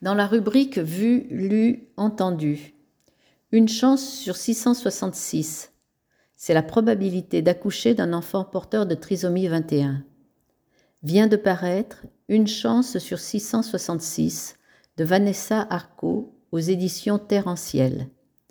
Dans la rubrique Vu, lu, entendu, une chance sur 666. C'est la probabilité d'accoucher d'un enfant porteur de trisomie 21. Vient de paraître Une chance sur 666 de Vanessa Arco aux éditions Terre en Ciel.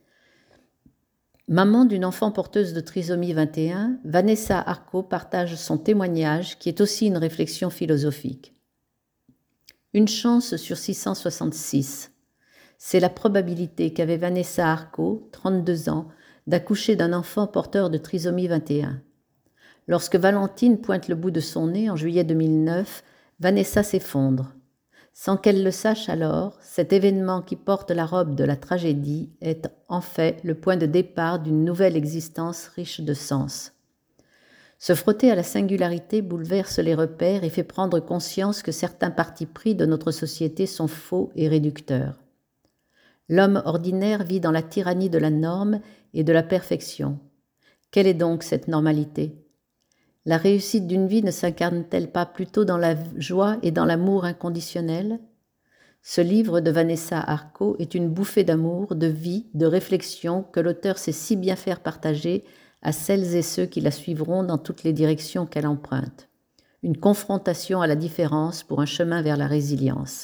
Maman d'une enfant porteuse de trisomie 21, Vanessa Arco partage son témoignage qui est aussi une réflexion philosophique. Une chance sur 666. C'est la probabilité qu'avait Vanessa Arco, 32 ans, d'accoucher d'un enfant porteur de trisomie 21. Lorsque Valentine pointe le bout de son nez en juillet 2009, Vanessa s'effondre. Sans qu'elle le sache alors, cet événement qui porte la robe de la tragédie est en fait le point de départ d'une nouvelle existence riche de sens. Se frotter à la singularité bouleverse les repères et fait prendre conscience que certains partis pris de notre société sont faux et réducteurs. L'homme ordinaire vit dans la tyrannie de la norme et de la perfection. Quelle est donc cette normalité ? La réussite d'une vie ne s'incarne-t-elle pas plutôt dans la joie et dans l'amour inconditionnel ? Ce livre de Vanessa Arco est une bouffée d'amour, de vie, de réflexion que l'auteur sait si bien faire partager à celles et ceux qui la suivront dans toutes les directions qu'elle emprunte. Une confrontation à la différence pour un chemin vers la résilience.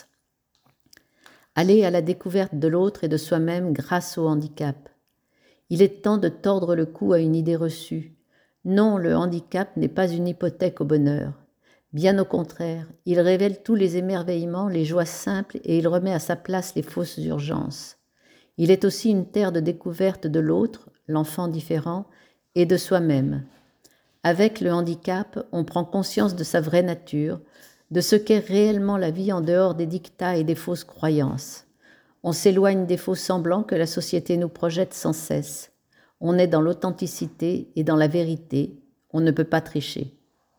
Aller à la découverte de l'autre et de soi-même grâce au handicap. Il est temps de tordre le cou à une idée reçue. Non, le handicap n'est pas une hypothèque au bonheur. Bien au contraire, il révèle tous les émerveillements, les joies simples et il remet à sa place les fausses urgences. Il est aussi une terre de découverte de l'autre, l'enfant différent, et de soi-même. Avec le handicap, on prend conscience de sa vraie nature, de ce qu'est réellement la vie en dehors des dictats et des fausses croyances. On s'éloigne des faux semblants que la société nous projette sans cesse. On est dans l'authenticité et dans la vérité. On ne peut pas tricher.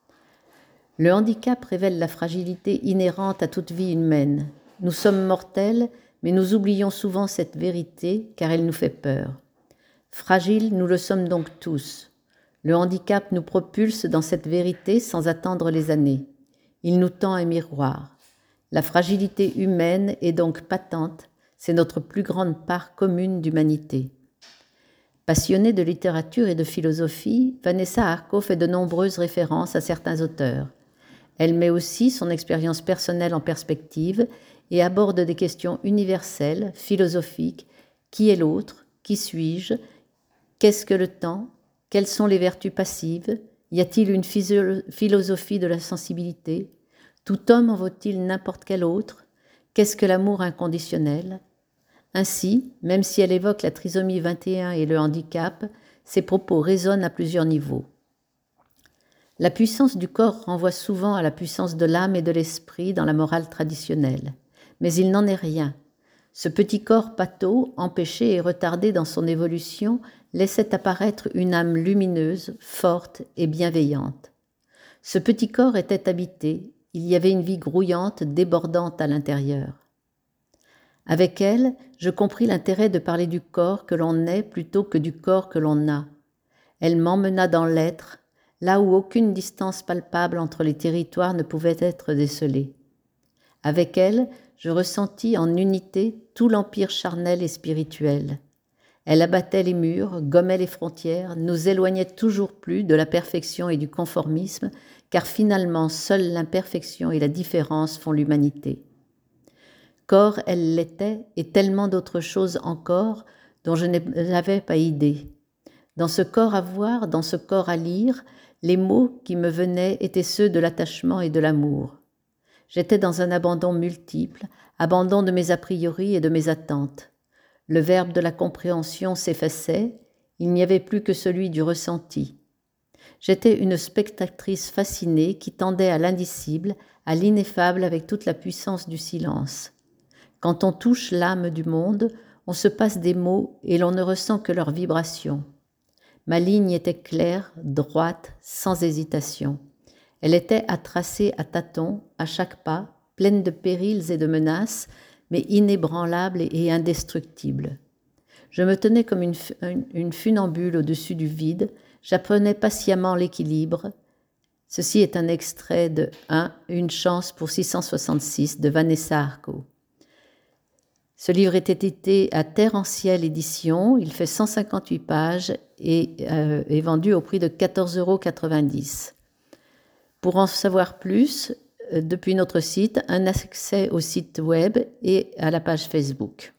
Le handicap révèle la fragilité inhérente à toute vie humaine. Nous sommes mortels, mais nous oublions souvent cette vérité car elle nous fait peur. Fragiles, nous le sommes donc tous. Le handicap nous propulse dans cette vérité sans attendre les années. Il nous tend un miroir. La fragilité humaine est donc patente, c'est notre plus grande part commune d'humanité. Passionnée de littérature et de philosophie, Vanessa Arco fait de nombreuses références à certains auteurs. Elle met aussi son expérience personnelle en perspective et aborde des questions universelles, philosophiques. Qui est l'autre ? Qui suis-je ? Qu'est-ce que le temps ? Quelles sont les vertus passives ? Y a-t-il une philosophie de la sensibilité ? Tout homme en vaut-il n'importe quel autre ? Qu'est-ce que l'amour inconditionnel ? Ainsi, même si elle évoque la trisomie 21 et le handicap, ses propos résonnent à plusieurs niveaux. La puissance du corps renvoie souvent à la puissance de l'âme et de l'esprit dans la morale traditionnelle. Mais il n'en est rien. Ce petit corps pâteau, empêché et retardé dans son évolution, laissait apparaître une âme lumineuse, forte et bienveillante. Ce petit corps était habité, il y avait une vie grouillante, débordante à l'intérieur. Avec elle, je compris l'intérêt de parler du corps que l'on est plutôt que du corps que l'on a. Elle m'emmena dans l'être, là où aucune distance palpable entre les territoires ne pouvait être décelée. Avec elle, je ressentis en unité tout l'empire charnel et spirituel. Elle abattait les murs, gommait les frontières, nous éloignait toujours plus de la perfection et du conformisme, car finalement, seule l'imperfection et la différence font l'humanité. Corps, elle l'était, et tellement d'autres choses encore dont je n'avais pas idée. Dans ce corps à voir, dans ce corps à lire, les mots qui me venaient étaient ceux de l'attachement et de l'amour. J'étais dans un abandon multiple, abandon de mes a priori et de mes attentes. Le verbe de la compréhension s'effaçait, il n'y avait plus que celui du ressenti. J'étais une spectatrice fascinée qui tendait à l'indicible, à l'ineffable avec toute la puissance du silence. Quand on touche l'âme du monde, on se passe des mots et l'on ne ressent que leur vibration. Ma ligne était claire, droite, sans hésitation. Elle était à tracer à tâtons, à chaque pas, pleine de périls et de menaces, mais inébranlable et indestructible. Je me tenais comme une funambule au-dessus du vide, j'apprenais patiemment l'équilibre. Ceci est un extrait de Une chance pour 666 de Vanessa Arco. Ce livre est édité à Terre en Ciel Édition. Il fait 158 pages et est vendu au prix de 14,90 €. Pour en savoir plus, depuis notre site, un accès au site web et à la page Facebook.